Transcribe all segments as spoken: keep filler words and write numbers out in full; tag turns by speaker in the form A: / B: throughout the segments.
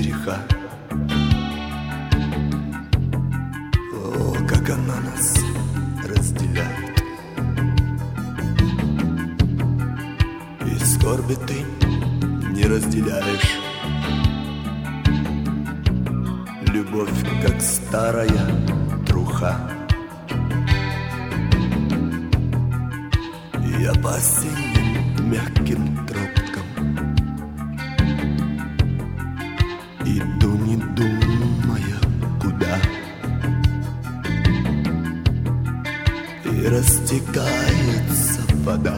A: греха. О, как она нас разделяет. И скорби ты не разделяешь. Любовь, как старая труха. Я по осенним мягким тропкам иду, не думая куда. И растекается вода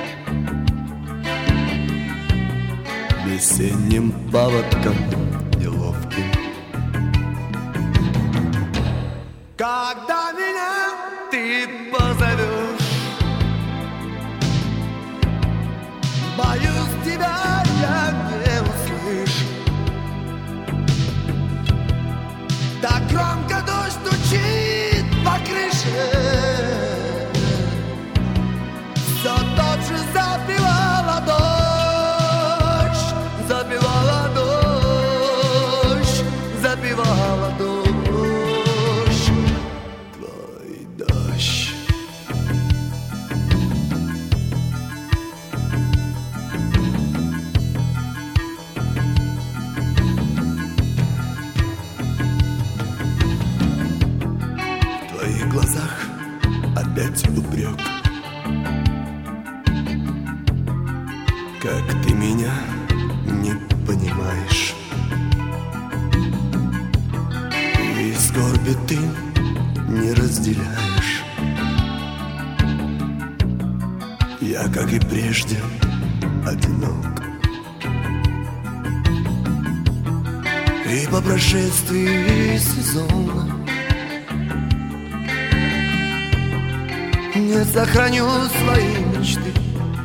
A: весенним паводком неловким. Когда меня ты позовешь, боюсь, тебя я не услышу. Так громко дождь стучит по крыше. Все тот же забивала дождь, забивала дождь, забивала дождь. Твой дождь. В твоих глазах опять упрек. Как ты меня не понимаешь. И скорби ты не разделяешь. Я, как и прежде, одинок. И по прошествии сезона не сохраню свои мечты.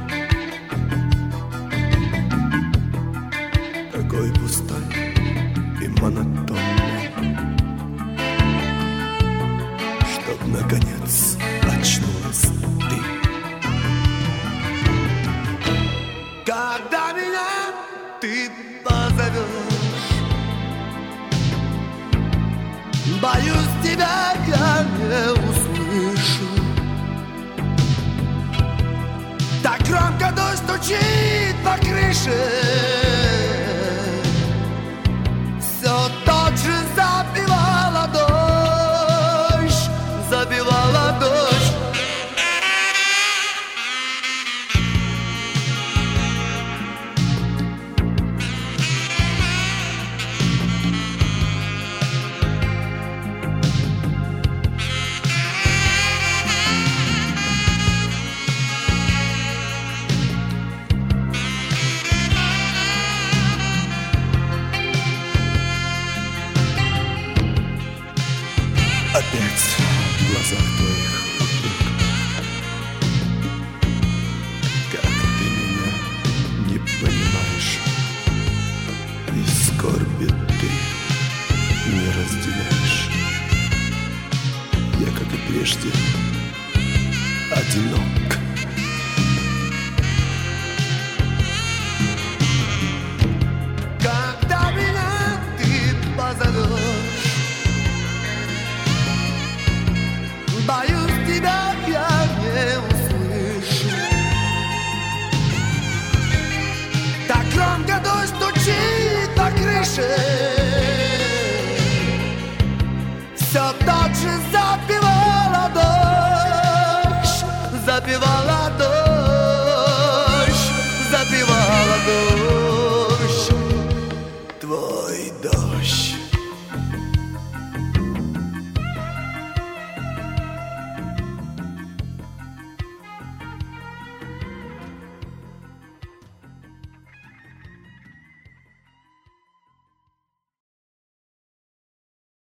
A: Такой пустой и монотонный, чтоб наконец очнулась ты. Когда меня ты позовешь, боюсь, тебя я не услышу. Так громко дождь стучит по крыше. Все тот же забивала дождь, забивала дождь. Опять в глазах твоих упрек. Как ты меня не понимаешь. И скорби ты не разделяешь. Я, как и прежде, одинок. Когда меня ты позовешь, боюсь, тебя я не услышу. Так громко дождь стучит по крыше. Все тот же забивала дождь, забивала дождь, забивала дождь. Твой дождь.